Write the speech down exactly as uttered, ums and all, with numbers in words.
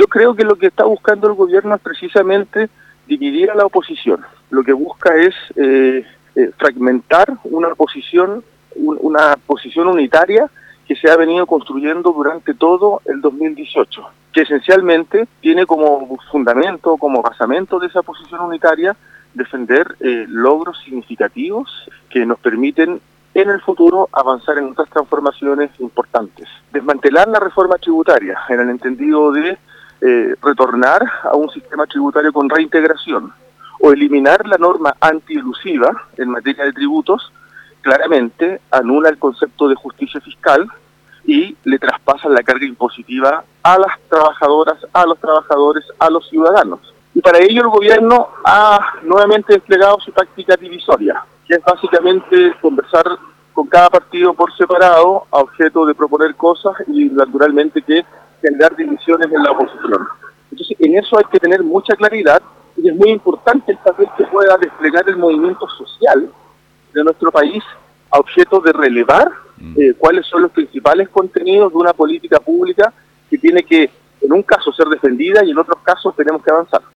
creo que lo que está buscando el gobierno es precisamente dividir a la oposición. Lo que busca es eh, eh, fragmentar una posición, un, una posición unitaria que se ha venido construyendo durante todo el dos mil dieciocho, que esencialmente tiene como fundamento, como basamento de esa posición unitaria, defender eh, logros significativos que nos permiten en el futuro avanzar en otras transformaciones importantes. Desmantelar la reforma tributaria en el entendido de eh, retornar a un sistema tributario con reintegración o eliminar la norma antielusiva en materia de tributos, claramente anula el concepto de justicia fiscal y le traspasan la carga impositiva a las trabajadoras, a los trabajadores, a los ciudadanos. Y para ello el gobierno ha nuevamente desplegado su táctica divisoria, que es básicamente conversar con cada partido por separado a objeto de proponer cosas y naturalmente que generar divisiones en la oposición. Entonces en eso hay que tener mucha claridad y es muy importante el papel que pueda desplegar el movimiento social de nuestro país a objeto de relevar eh, cuáles son los principales contenidos de una política pública que tiene que, en un caso, ser defendida y en otros casos tenemos que avanzar.